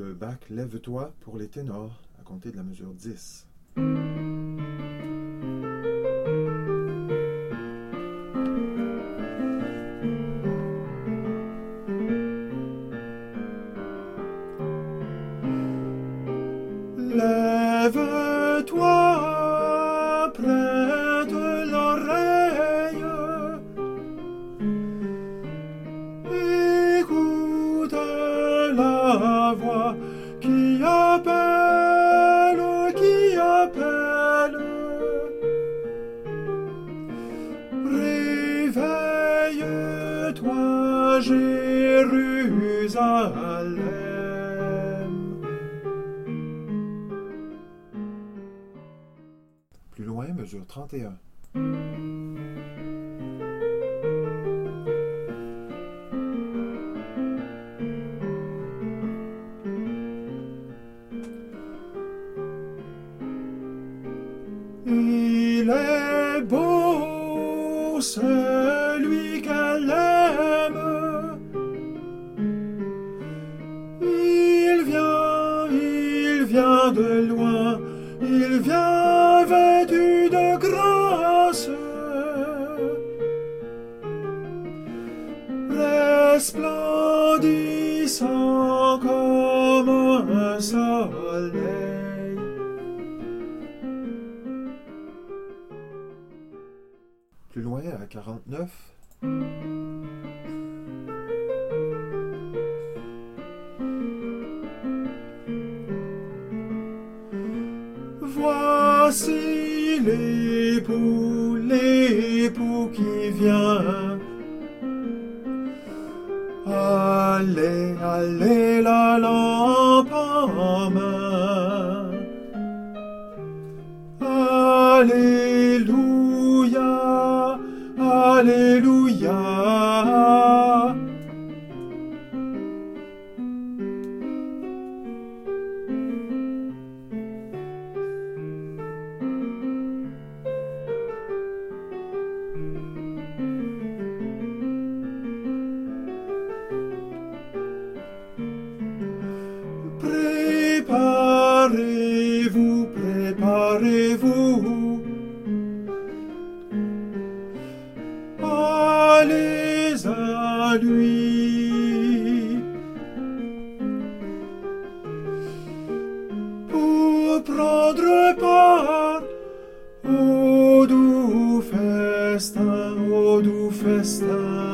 de Bach, Lève-toi pour les ténors, à compter de la mesure 10. Lève-toi, prête l'oreille, écoute la voix qui appelle, qui appelle. Réveille-toi, Jérusalem. Plus loin, mesure 31. Il est beau, celui qu'elle aime. Il vient de loin, il vient vêtu de grâce, resplendissant comme un soleil. Plus loin, à 49. Voici l'époux qui vient. Allez, allez, la lampe en main. Alléluia, Alléluia. Préparez-vous, préparez-vous. Allez à lui pour prendre part au doux festin, au doux festin.